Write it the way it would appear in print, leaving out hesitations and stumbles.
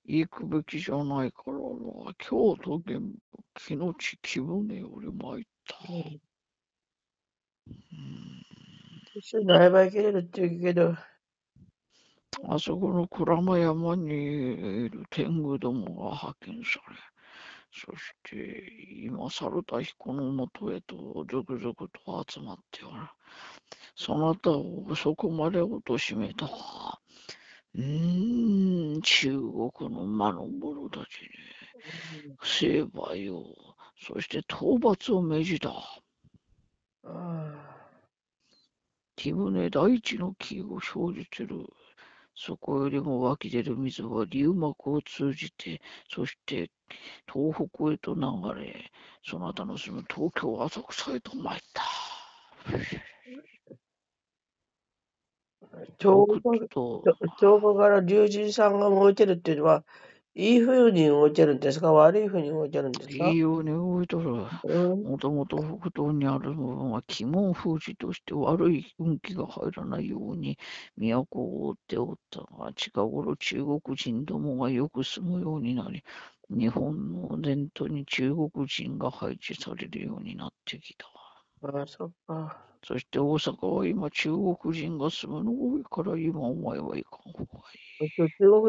行くべきじゃないからな。京都原木、木の地木舟より参った。 うん。一緒に苗場行けれるって言うけど、 あそこの鞍馬山にいる天狗どもが派遣され、そして今、猿田彦のもとへと続々と集まっておる。そなたをそこまで貶めた。中国の魔の者たちに成敗を、そして討伐を命じた。 ああ、 木舟大地の木を生じてる。そこよりも湧き出る水は龍膜を通じて、そして東北へと流れ、そなたの住む東京浅草へと参った。 帳僕場、 と、 帳場から龍神さんが動いてるっていうのは、いい風に動いてるんですか、悪い風に動いてるんですか？ いいように動いとる。 うん。 もともと北東にある部分は鬼門封じとして悪い運気が入らないように都を覆っておったが、近頃中国人どもがよく住むようになり、日本の伝統に中国人が配置されるようになってきた。 ああ、そっか。 そして大阪は今中国人が住むのが多いから今お前はいかん方がいい。 中国